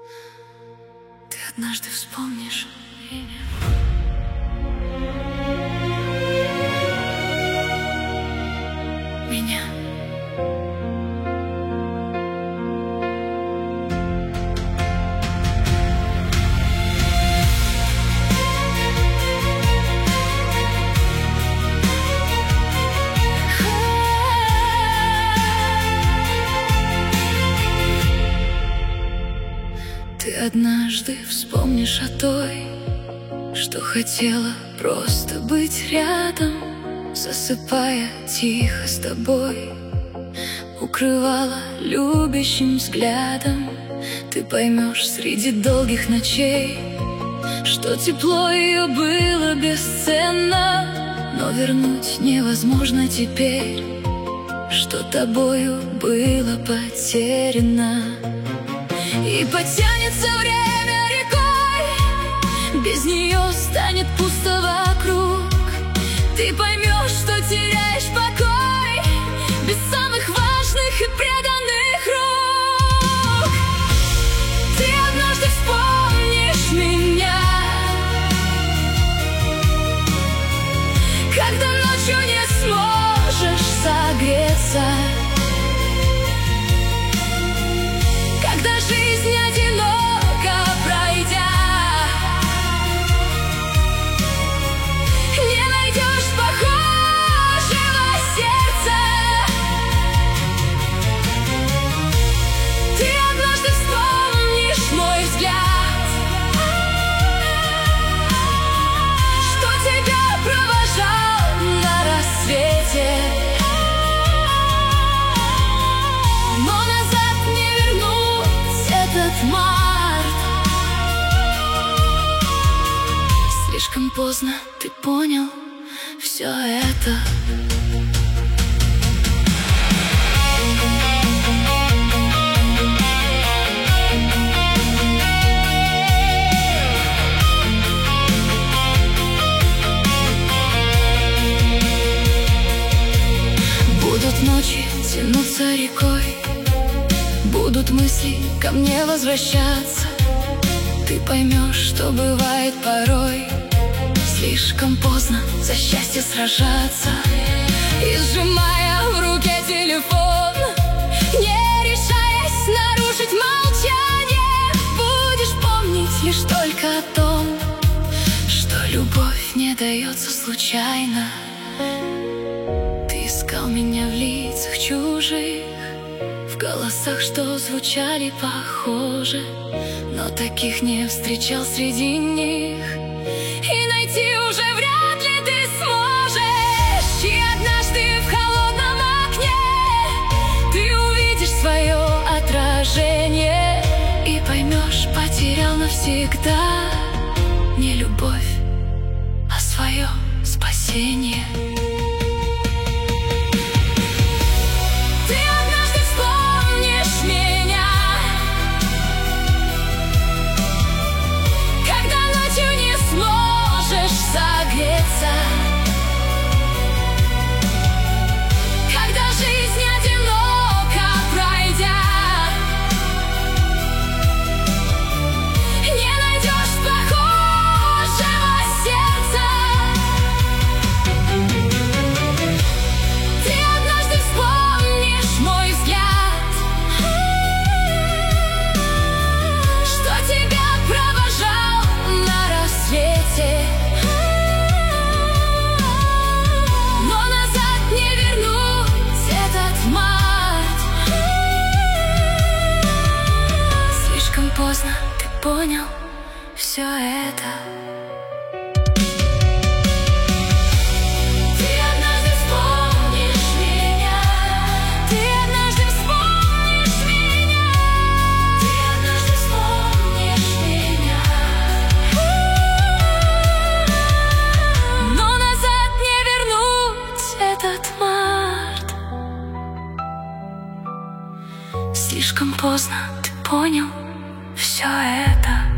Ты однажды вспомнишь меня. Ты однажды вспомнишь о той, что хотела просто быть рядом, засыпая тихо с тобой, укрывала любящим взглядом. Ты поймешь среди долгих ночей, что тепло ее было бесценно, но вернуть невозможно теперь, что тобою было потеряно. И потянется время рекой, без нее станет пусто вокруг. Ты поймешь, что теряешь покой без самых важных и преданных рук. Ты однажды вспомнишь меня, когда ночью не сможешь согреться, когда жизнь одиноко пройдя, не найдешь похожего сердца. Ты однажды вспомнишь мой взгляд, что тебя провожал на рассвете, но назад не вернуть этот март. Слишком поздно ты понял все это. Будут ночи тянуться рекой, будут мысли ко мне возвращаться. Ты поймешь, что бывает порой слишком поздно за счастье сражаться. И сжимая в руке телефон, не решаясь нарушить молчание, будешь помнить лишь только о том, что любовь не дается случайно. Ты искал меня в лицах чужих, в голосах, что звучали похоже, но таких не встречал среди них, и найти уже вряд ли ты сможешь. И однажды в холодном окне ты увидишь свое отражение и поймешь, потерял навсегда не любовь, а свое спасение. Когда жизнь одиноко пройдя, не найдешь похожего сердца. Ты однажды вспомнишь мой взгляд, что тебя провожал на рассвете, поздно ты понял все это. Ты однажды вспомнишь меня, ты однажды вспомнишь меня, ты однажды вспомнишь меня, но назад не вернуть этот март. Слишком поздно ты понял все это.